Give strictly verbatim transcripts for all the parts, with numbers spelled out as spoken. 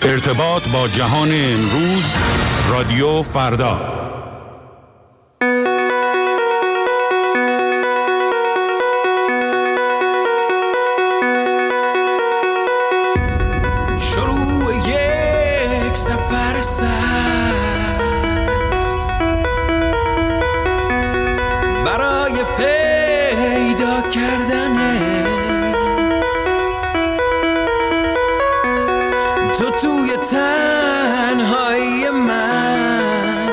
ارتباط با جهان امروز، رادیو فردا. شروع یک سفر سخت برای پیدا کردنت، تو توی تنهایی من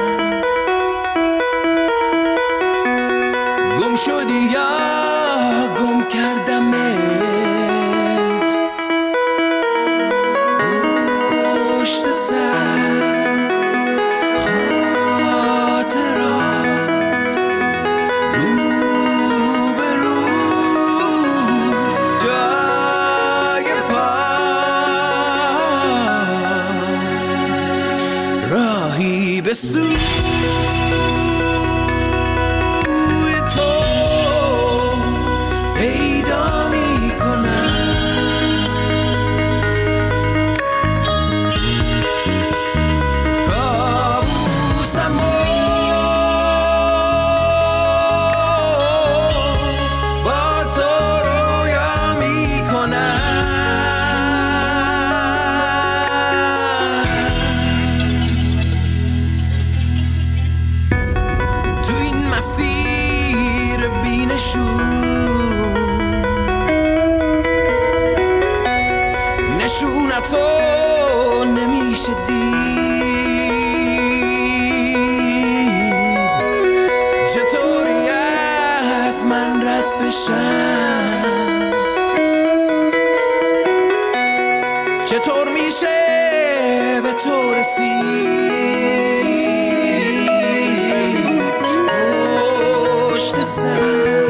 گم شدی یا گم کردمت پشت سر خاطرات رو به رو جای پات راهی به سوی تو پیدا می کنم. کابوسم با تو رویا می کنم. تو این مسیر بینشون نشونتو نمیشه دید، چطوری از من رد بشم، چطور میشه به تو رسید پشت سر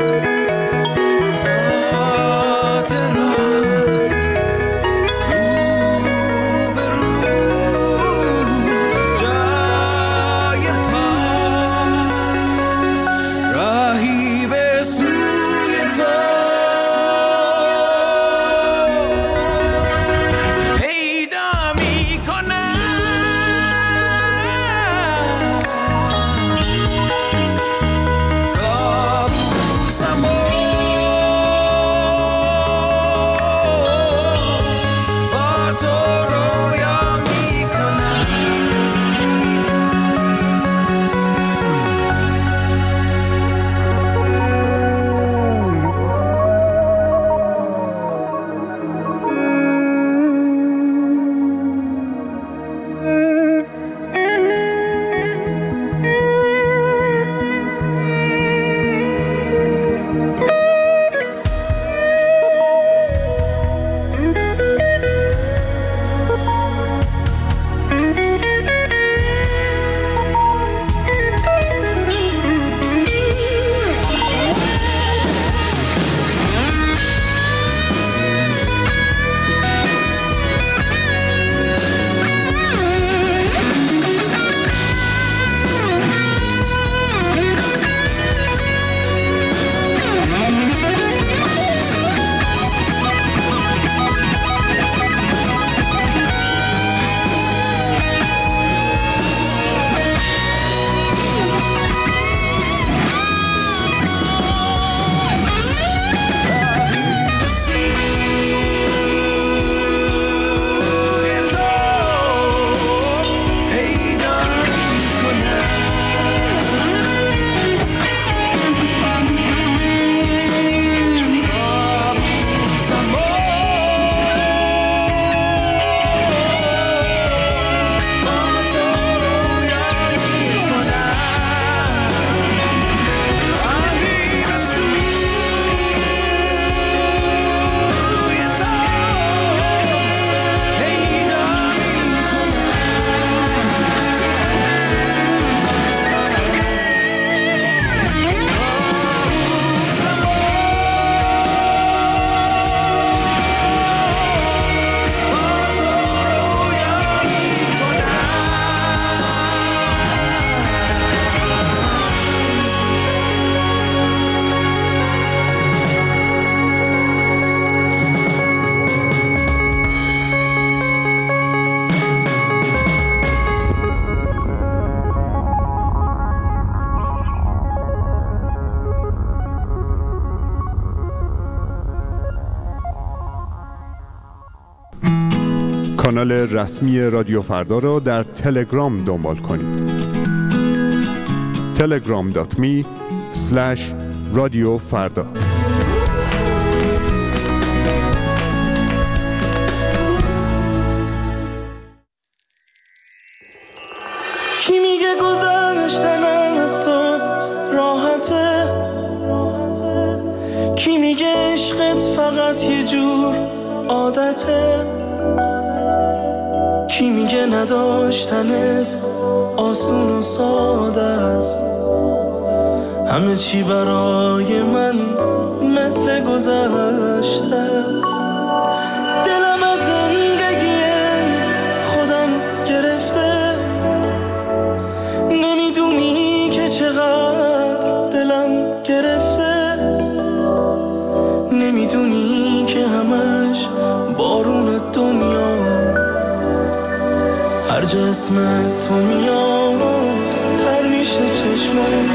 خاطرات رو به رو جای پات راهی به سوی تو پیدا می کنم. کابوسم کانال رسمی رادیو فردا را در تلگرام دنبال کنید. تلگرام دات می اسلش رادیو فردا. کی میگه گذشتن از تو راحته؟ کی میگه عشقت فقط یه جور عادته؟ کی میگه نداشتنت آسون و ساده است؟ همه چی برای من مثل گذشته است. دلم از زندگی خودم گرفته، نمیدونی که چقدر دلم گرفته، نمیدونی که همش بارون دنیا هر جا اسم تو میاد تر میشه چشمم.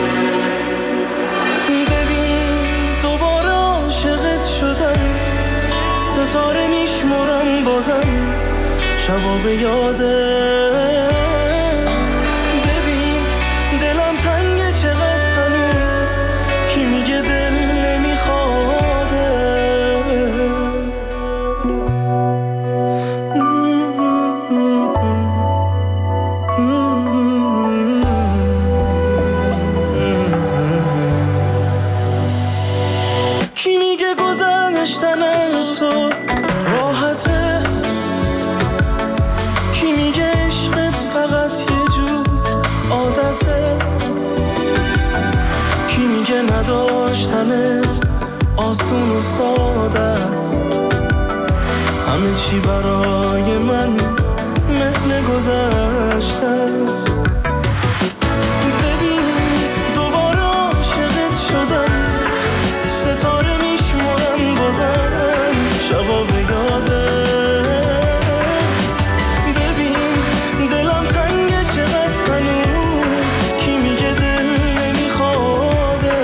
ببین دوباره عاشقت شدم، ستاره میشمرم بازم شبا به یادت. ببین دلم تنگه چقدر هنوز، کی میگه دل نمیخوادت؟ کی میگه گذشتن از تو راحته؟ کی میگه عشقت فقط یه جور عادته؟ کی میگه نداشتنت آسون و ساده است؟ همه چی برای من مثل گذشته است. ببین دوباره عاشقت شدم، ستاره میشمرم بازم شبا به یادت. ببین دلم تنگه چقدر هنوز، کی میگه دل نمیخوادت؟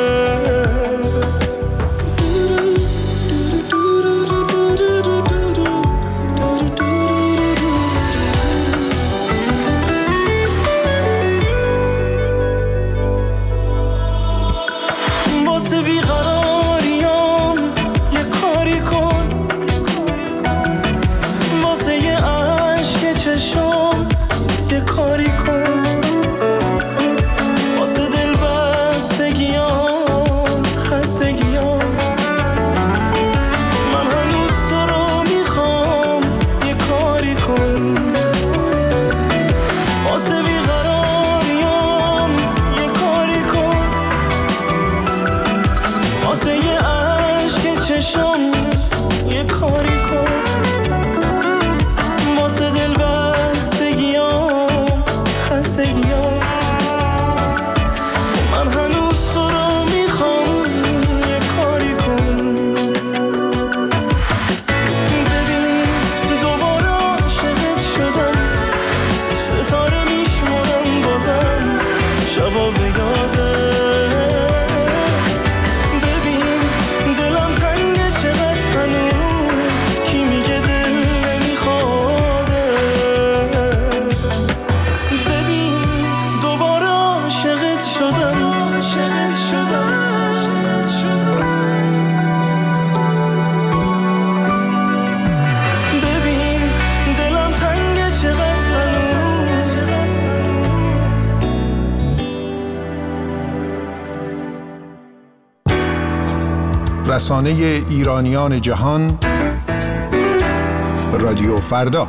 واسه بیقراریام یه کاری کن، واسه یه عشق چشام یه کاری کن، واسه دل بستگیام خستگیام من هنوز تو رو میخوام یه کاری کن. واسه بیقراریام یه کاری کن، واسه یه عشق چشام یه کاری کن، واسه دل بستگیام خستگیام من هنوز تو رو میخوام یه کاری کن. ببین دوباره عاشقت شدم، ستاره میشمرم بازم شبا به یادت. ببین دلم تنگه چقدر هنوز، کی میگه دل نمیخوادت؟ ببین دوباره عاشقت شدم، عاشقت شدم. ببین دلم تنگه چقدر هنوز. رسانه ایرانیان جهان رادیو فردا.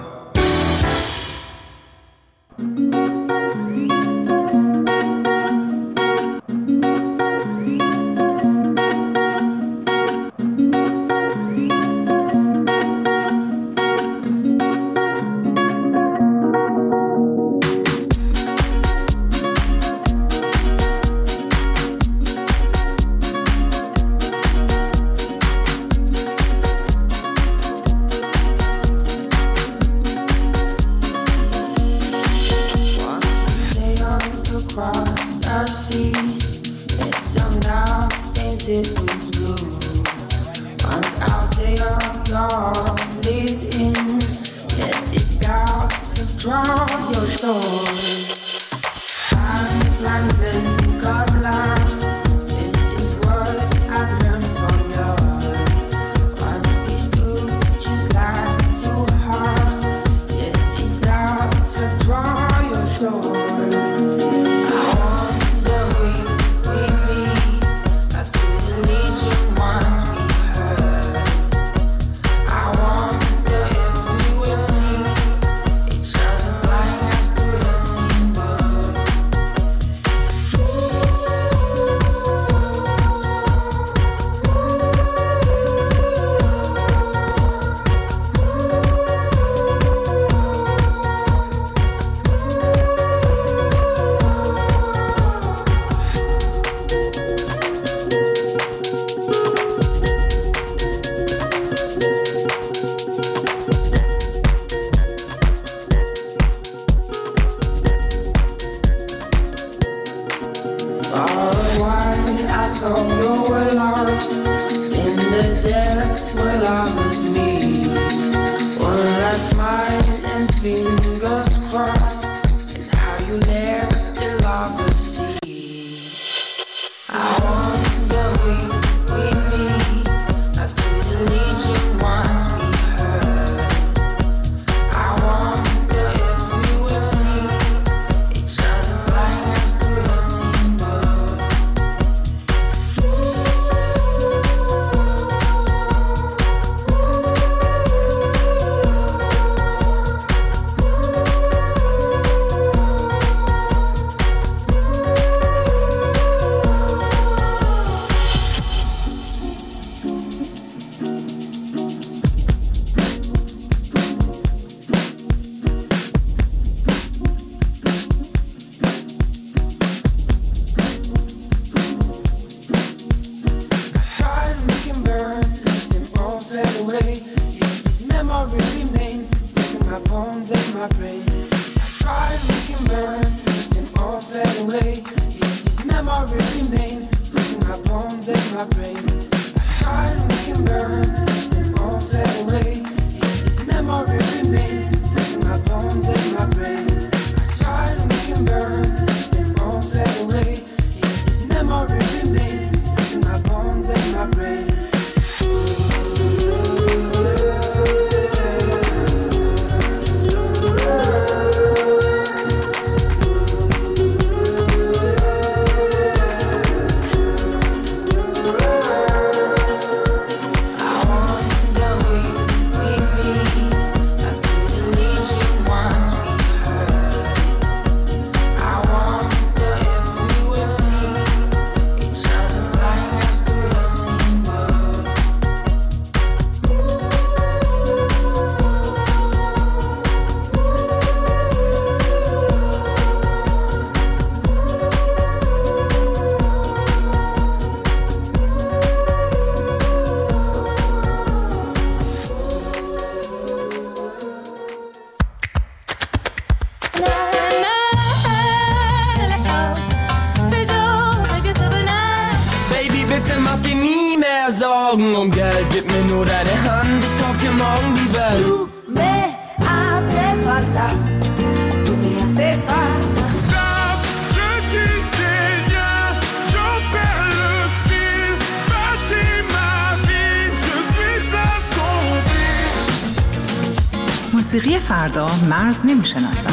موسیقی فردا مرز نمیشناسد.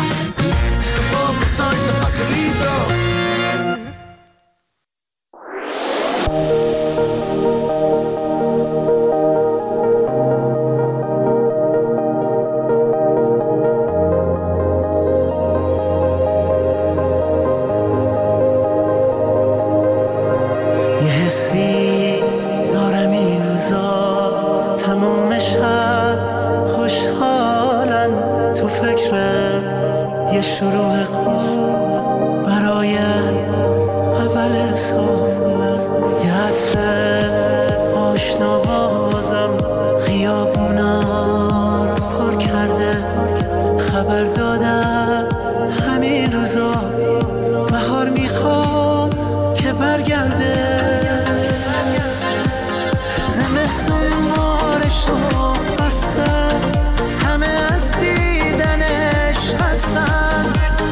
همه از دیدنش هستن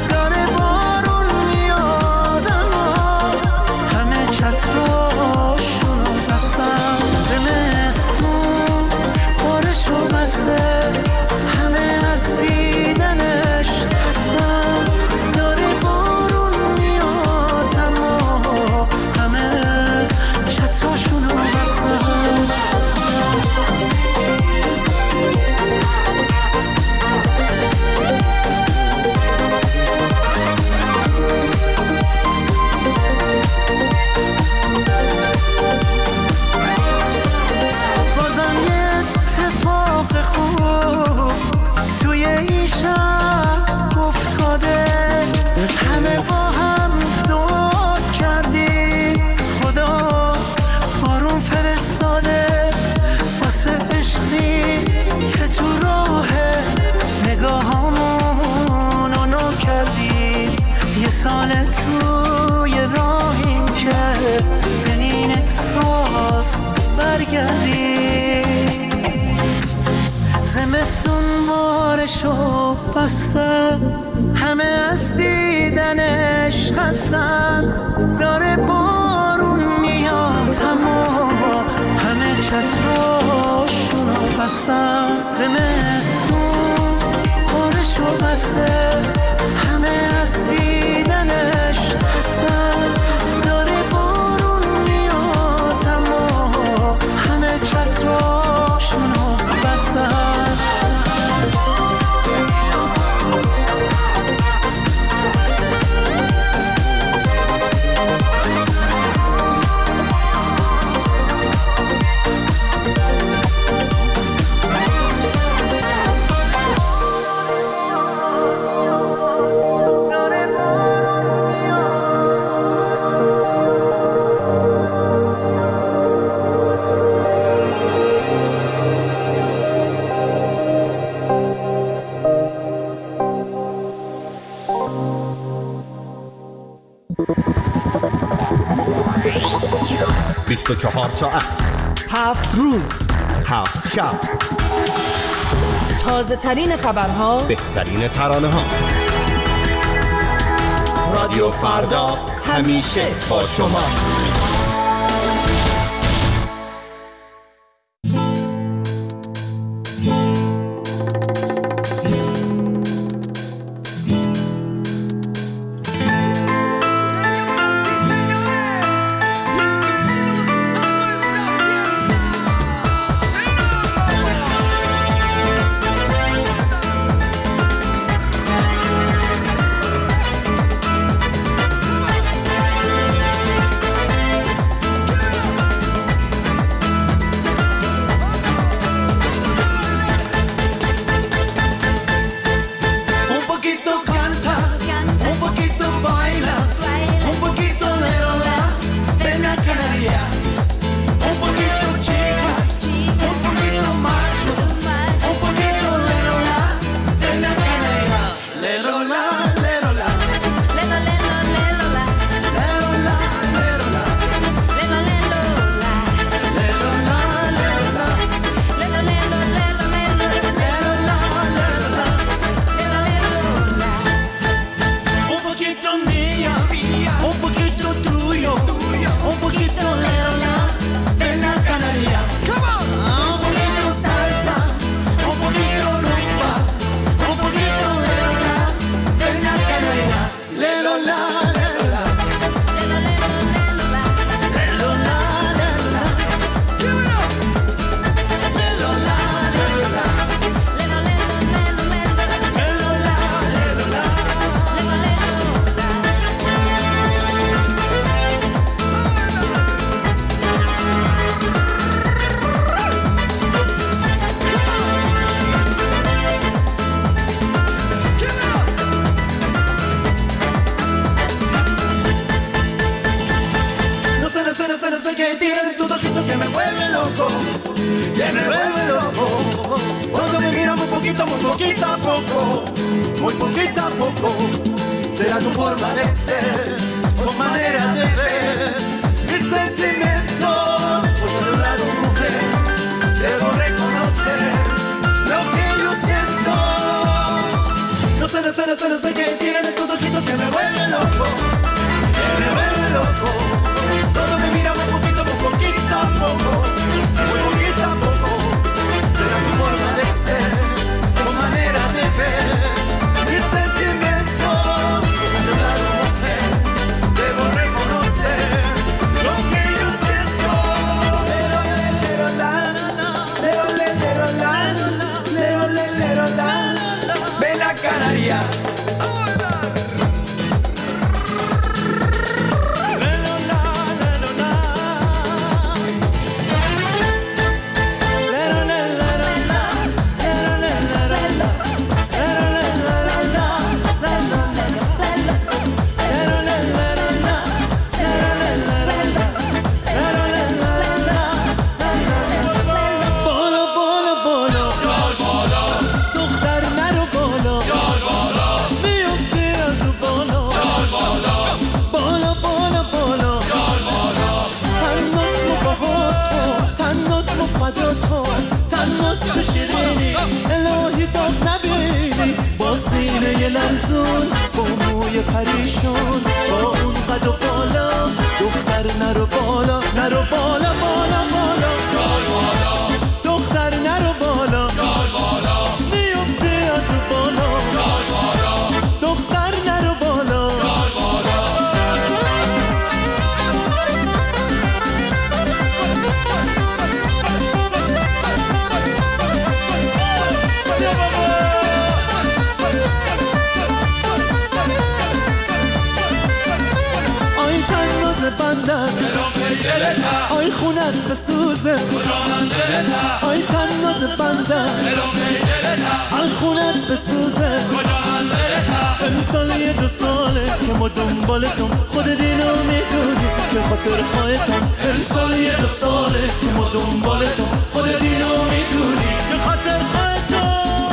زمستون بارشو بسته، همه از دیدنش خستن، داره بارون میاد اما همه چتراشونو بستن. زمستون بارشو بسته، همه از دیدنش خستن، داره بارون میاد اما همه چتراشونو بستن. بیست و چهار ساعت، هفت روز، هفت شب، تازه ترین خبرها، بهترین ترانه ها. رادیو فردا همیشه با شماست. پریشون با اون قد و بالا، دختر نرو بالا نرو بالا بالا بالا دختر نرو بالا میفته از بالا دختر نرو بالا آی تناز بندن آی خونت بسوزه آی تناز بندن آی خونت بسوزه امسال یه دو ساله که ما دنبالتم خود دینو میدونی به خاطر خواهتم امسال یه دو ساله که ما دنبالتم خود دینو میدونی به خاطر خواهتم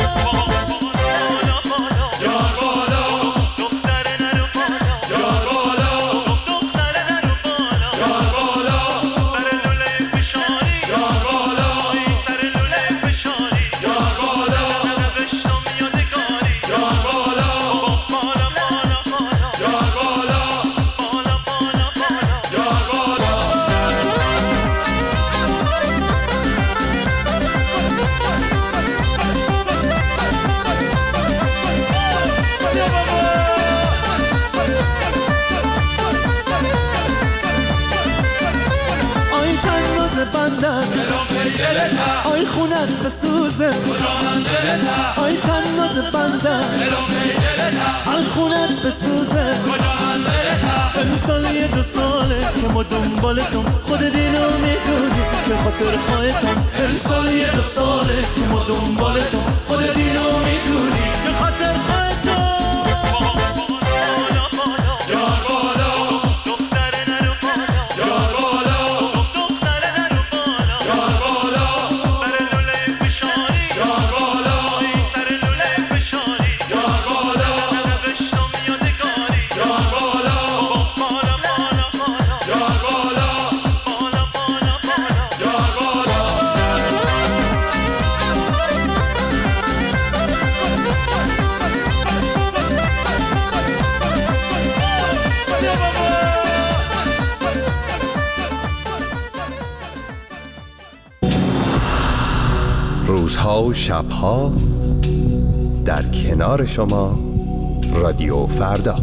آی خونت بسوزه آی تناز بندن آی خونت بسوزه امسال یه دو ساله که ما دنبالتم خود دینو میدونی به خاطر خواهتم امسال یه دو ساله که ما دنبالتم خود دینو میدونی به خاطر خواهتم روزها و شبها در کنار شما رادیو فردا.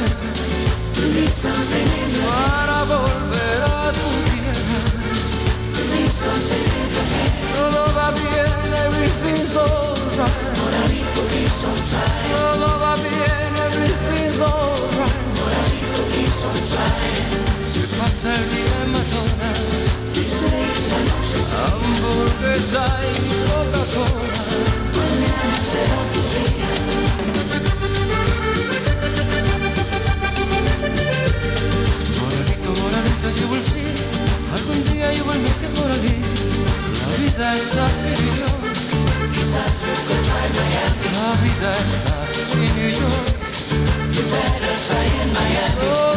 Para volver a tu tierra sardine e matona, hamburguesa e Coca-Cola. Moralito, moralito, yo voy a ir, algún día igualmente moriré. La vida está en New York, quizás yo encontré en Miami. La vida está en New York, you better try in Miami. Oh,